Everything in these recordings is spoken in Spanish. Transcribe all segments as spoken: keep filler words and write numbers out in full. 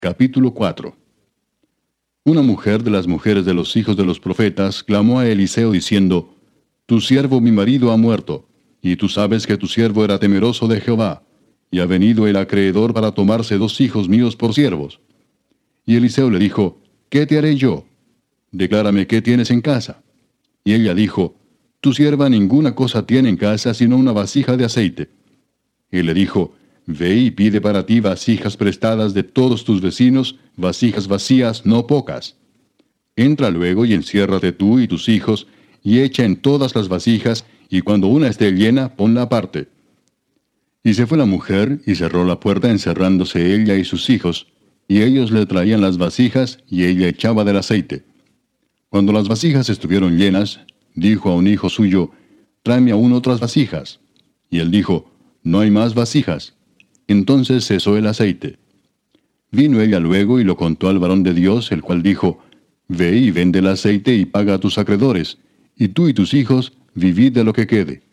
Capítulo cuatro. Una mujer de las mujeres de los hijos de los profetas clamó a Eliseo diciendo, Tu siervo mi marido ha muerto, y tú sabes que tu siervo era temeroso de Jehová, y ha venido el acreedor para tomarse dos hijos míos por siervos. Y Eliseo le dijo, ¿Qué te haré yo? Declárame qué tienes en casa. Y ella dijo, Tu sierva ninguna cosa tiene en casa sino una vasija de aceite. Y le dijo, Ve y pide para ti vasijas prestadas de todos tus vecinos, vasijas vacías, no pocas. Entra luego y enciérrate tú y tus hijos, y echa en todas las vasijas, y cuando una esté llena, ponla aparte. Y se fue la mujer, y cerró la puerta encerrándose ella y sus hijos, y ellos le traían las vasijas, y ella echaba del aceite. Cuando las vasijas estuvieron llenas, dijo a un hijo suyo, Tráeme aún otras vasijas. Y él dijo, No hay más vasijas. Entonces cesó el aceite. Vino ella luego y lo contó al varón de Dios, el cual dijo, Ve y vende el aceite y paga a tus acreedores, y tú y tus hijos vivid de lo que quede.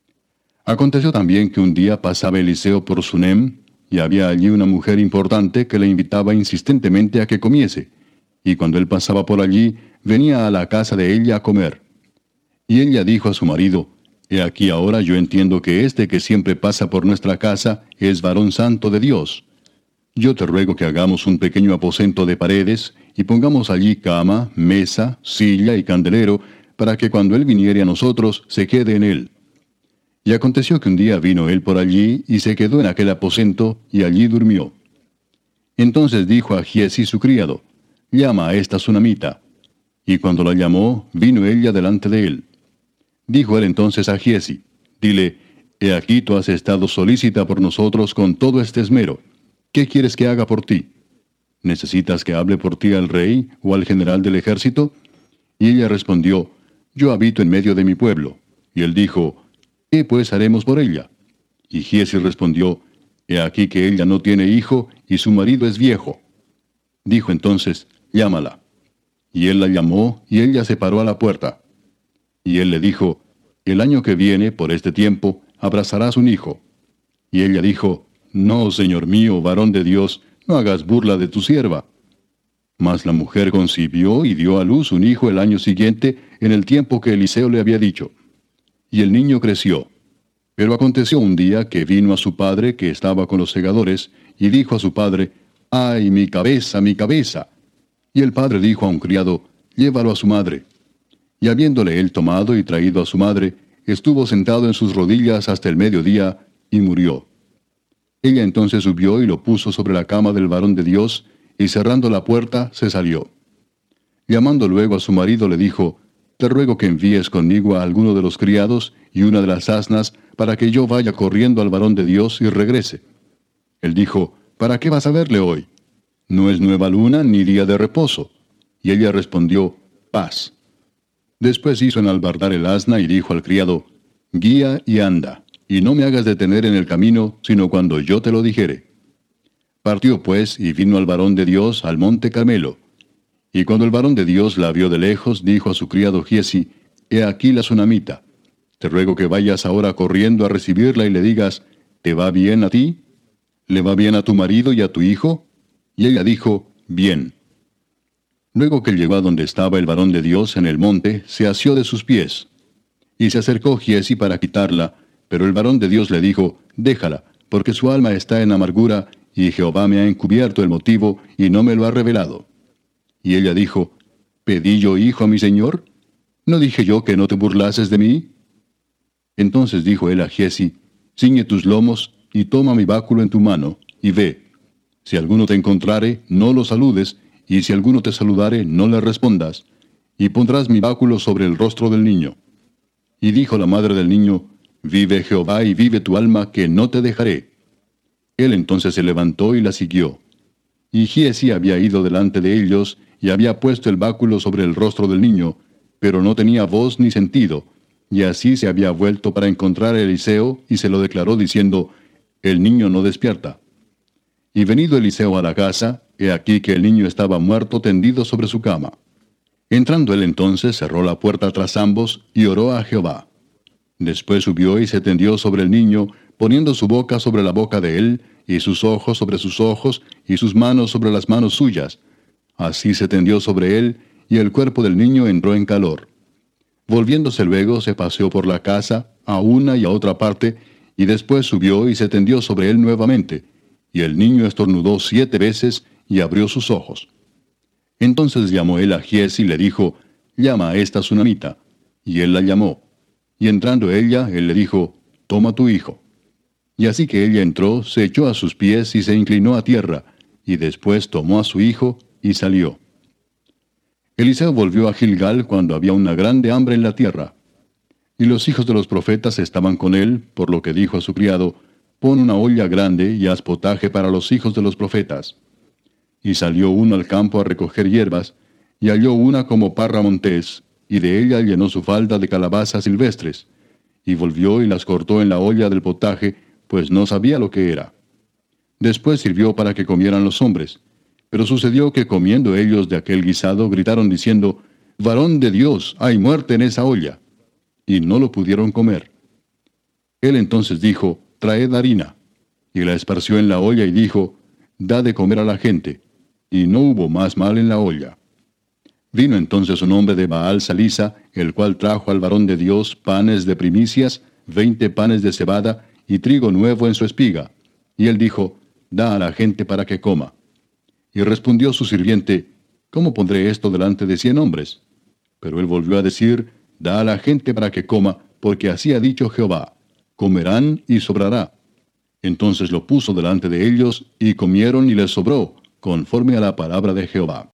Aconteció también que un día pasaba Eliseo por Sunem, y había allí una mujer importante que le invitaba insistentemente a que comiese, y cuando él pasaba por allí, venía a la casa de ella a comer. Y ella dijo a su marido, He aquí ahora yo entiendo que este que siempre pasa por nuestra casa es varón santo de Dios. Yo te ruego que hagamos un pequeño aposento de paredes, y pongamos allí cama, mesa, silla y candelero, para que cuando él viniere a nosotros, se quede en él. Y aconteció que un día vino él por allí, y se quedó en aquel aposento, y allí durmió. Entonces dijo a Giezi su criado, Llama a esta sunamita. Y cuando la llamó, vino ella delante de él. Dijo él entonces a Giezi, Dile, He aquí tú has estado solícita por nosotros con todo este esmero. ¿Qué quieres que haga por ti? ¿Necesitas que hable por ti al rey o al general del ejército? Y ella respondió, Yo habito en medio de mi pueblo. Y él dijo, ¿Qué pues haremos por ella? Y Giezi respondió, He aquí que ella no tiene hijo y su marido es viejo. Dijo entonces, Llámala. Y él la llamó, y ella se paró a la puerta. Y él le dijo, El año que viene, por este tiempo, abrazarás un hijo. Y ella dijo, No, señor mío, varón de Dios, no hagas burla de tu sierva. Mas la mujer concibió y dio a luz un hijo el año siguiente, en el tiempo que Eliseo le había dicho. Y el niño creció. Pero aconteció un día que vino a su padre, que estaba con los segadores, y dijo a su padre, ¡Ay, mi cabeza, mi cabeza! Y el padre dijo a un criado, Llévalo a su madre. Y habiéndole él tomado y traído a su madre, estuvo sentado en sus rodillas hasta el mediodía, y murió. Ella entonces subió y lo puso sobre la cama del varón de Dios, y cerrando la puerta, se salió. Llamando luego a su marido, le dijo, Te ruego que envíes conmigo a alguno de los criados y una de las asnas, para que yo vaya corriendo al varón de Dios y regrese. Él dijo, ¿Para qué vas a verle hoy? No es nueva luna ni día de reposo. Y ella respondió, Paz. Después hizo enalbardar el asna y dijo al criado, Guía y anda, y no me hagas detener en el camino, sino cuando yo te lo dijere. Partió pues, y vino al varón de Dios al monte Carmelo. Y cuando el varón de Dios la vio de lejos, dijo a su criado Giezi, He aquí la sunamita. Te ruego que vayas ahora corriendo a recibirla y le digas, ¿Te va bien a ti? ¿Le va bien a tu marido y a tu hijo? Y ella dijo, Bien. Luego que llegó a donde estaba el varón de Dios en el monte, se asió de sus pies. Y se acercó Giezi para quitarla, pero el varón de Dios le dijo, Déjala, porque su alma está en amargura, y Jehová me ha encubierto el motivo, y no me lo ha revelado. Y ella dijo, ¿Pedí yo hijo a mi señor? ¿No dije yo que no te burlases de mí? Entonces dijo él a Giezi, Ciñe tus lomos, y toma mi báculo en tu mano, y ve. Si alguno te encontrare, no lo saludes, y si alguno te saludare, no le respondas, y pondrás mi báculo sobre el rostro del niño. Y dijo la madre del niño, Vive Jehová y vive tu alma, que no te dejaré. Él entonces se levantó y la siguió. Y Giezi había ido delante de ellos, y había puesto el báculo sobre el rostro del niño, pero no tenía voz ni sentido, y así se había vuelto para encontrar a Eliseo, y se lo declaró diciendo, El niño no despierta. Y venido Eliseo a la casa, he aquí que el niño estaba muerto tendido sobre su cama. Entrando él entonces, cerró la puerta tras ambos, y oró a Jehová. Después subió y se tendió sobre el niño, poniendo su boca sobre la boca de él, y sus ojos sobre sus ojos, y sus manos sobre las manos suyas. Así se tendió sobre él, y el cuerpo del niño entró en calor. Volviéndose luego, se paseó por la casa, a una y a otra parte, y después subió y se tendió sobre él nuevamente, y el niño estornudó siete veces, y abrió sus ojos. Entonces llamó él a Giezi y le dijo, llama a esta sunamita. Y él la llamó. Y entrando ella, él le dijo, toma tu hijo. Y así que ella entró, se echó a sus pies y se inclinó a tierra, y después tomó a su hijo y salió. Eliseo volvió a Gilgal cuando había una grande hambre en la tierra. Y los hijos de los profetas estaban con él, por lo que dijo a su criado, pon una olla grande y haz potaje para los hijos de los profetas. Y salió uno al campo a recoger hierbas, y halló una como parra montés, y de ella llenó su falda de calabazas silvestres, y volvió y las cortó en la olla del potaje, pues no sabía lo que era. Después sirvió para que comieran los hombres. Pero sucedió que comiendo ellos de aquel guisado, gritaron diciendo, varón de Dios, hay muerte en esa olla. Y no lo pudieron comer. Él entonces dijo, traed harina. Y la esparció en la olla y dijo, da de comer a la gente. Y no hubo más mal en la olla. Vino entonces un hombre de Baal Salisa, el cual trajo al varón de Dios panes de primicias, veinte panes de cebada, y trigo nuevo en su espiga. Y él dijo, da a la gente para que coma. Y respondió su sirviente, ¿cómo pondré esto delante de cien hombres? Pero él volvió a decir, da a la gente para que coma, porque así ha dicho Jehová, comerán y sobrará. Entonces lo puso delante de ellos, y comieron y les sobró, conforme a la palabra de Jehová.